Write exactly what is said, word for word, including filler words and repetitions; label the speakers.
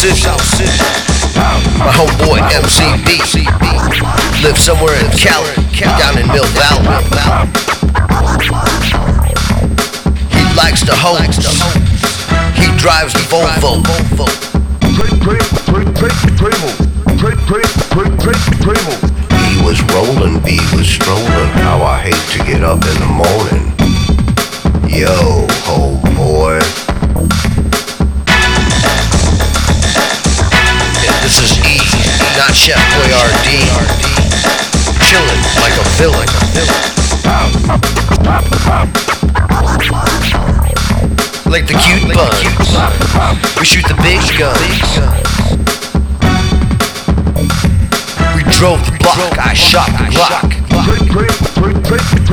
Speaker 1: City. My homeboy M C B lives somewhere in Cali, down in Mill Valley. He likes to host. He drives the Volvo. He was rolling, B was strolling. How I hate to get up in the morning. Yo, homeboy. Yeah, this is E, not Chef Boyardee. Chillin' like a villain. Like the cute buns. We shoot the big guns. We drove the block. I shot the block.